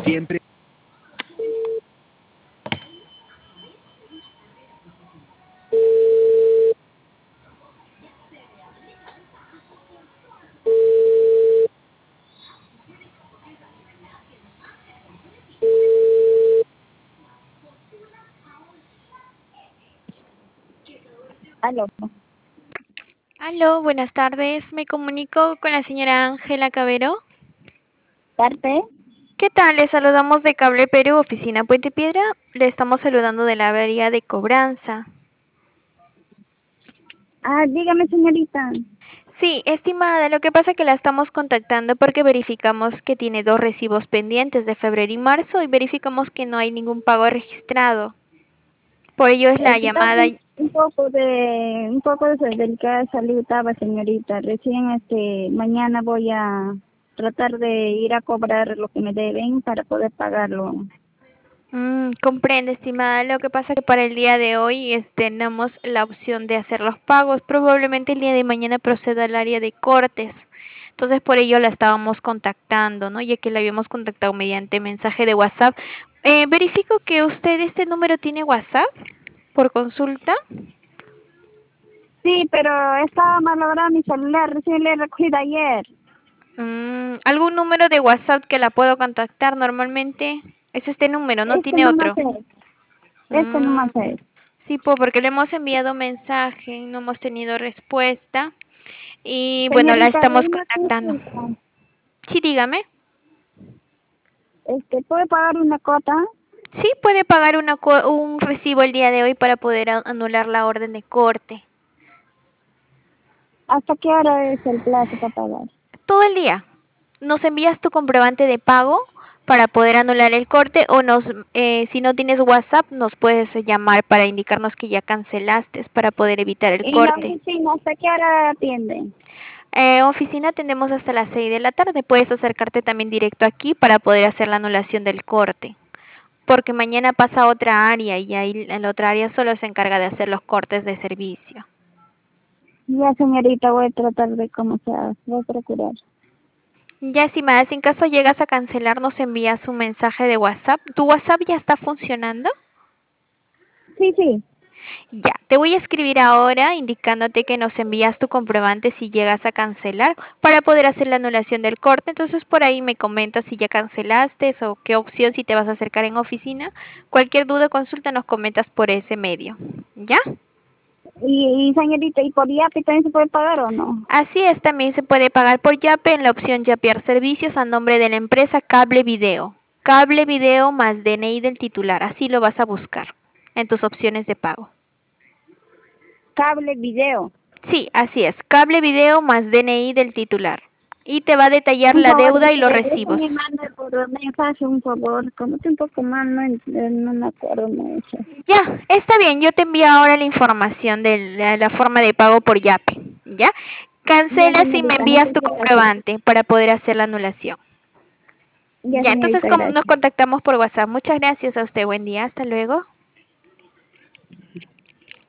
Siempre. Aló, Aló, buenas tardes. Me comunico con la señora Ángela Cabero. ¿parte? ¿Qué tal? Le saludamos de Cable Perú, oficina Puente Piedra. Le estamos saludando de la avería de cobranza. Ah, dígame, señorita. Sí, estimada, lo que pasa es que la estamos contactando porque verificamos que tiene dos recibos pendientes de febrero y marzo y verificamos que no hay ningún pago registrado. Por ello es la Está llamada. un poco de delicada salud estaba, señorita. Recién, mañana voy a tratar de ir a cobrar lo que me deben para poder pagarlo. Comprende, estimada. Lo que pasa es que para el día de hoy tenemos la opción de hacer los pagos. Probablemente el día de mañana proceda al área de cortes. Entonces por ello la estábamos contactando, ¿no? Ya que la habíamos contactado mediante mensaje de WhatsApp. Verifico que usted este número tiene WhatsApp por consulta. Sí, pero estaba malogrado mi celular. Recién le recogí de ayer. ¿Algún número de WhatsApp que la puedo contactar normalmente? Es este número, no Este tiene no más otro. es. Este no Mm, más es. sí, porque le hemos enviado mensaje, no hemos tenido respuesta. Y bueno, la Señorita, estamos una contactando. consulta. Sí, dígame. ¿Puede pagar una cuota? Sí, puede pagar un recibo el día de hoy para poder anular la orden de corte. ¿Hasta qué hora es el plazo para pagar? Todo el día. Nos envías tu comprobante de pago para poder anular el corte o si no tienes WhatsApp, nos puedes llamar para indicarnos que ya cancelaste para poder evitar el En la corte. oficina, ¿hasta qué hora atienden? Oficina atendemos hasta las 6 de la tarde. Puedes acercarte también directo aquí para poder hacer la anulación del corte. Porque mañana pasa a otra área y ahí en la otra área solo se encarga de hacer los cortes de servicio. Ya, señorita, voy a tratar de cómo se hace. Voy a procurar. Ya, estimada, si en caso llegas a cancelar, nos envías un mensaje de WhatsApp. ¿Tu WhatsApp ya está funcionando? Sí, sí. Ya, te voy a escribir ahora indicándote que nos envías tu comprobante si llegas a cancelar para poder hacer la anulación del corte. Entonces por ahí me comentas si ya cancelaste o qué opción si te vas a acercar en oficina. Cualquier duda o consulta nos comentas por ese medio. ¿Ya? Señorita, ¿y por Yapi también se puede pagar o no? Así es, también se puede pagar por Yape en la opción Yapear Servicios a nombre de la empresa Cable Video. Cable Video más DNI del titular. Así lo vas a buscar en tus opciones de pago. Cable, video. Sí, así es. Cable video más DNI del titular. Y te va a detallar Un la favor, deuda y los eso me recibos. manda por mensaje, un favor. Como estoy un poco mal, no me acuerdo mucho. Ya, está bien. Yo te envío ahora la información de la forma de pago por Yape. ¿Ya? Ya, Cancelas y me señorita, envías muchas tu gracias. comprobante para poder hacer la anulación. Ya, Ya, entonces señorita, nos gracias. contactamos por WhatsApp. Muchas gracias a usted. Buen día. Hasta luego.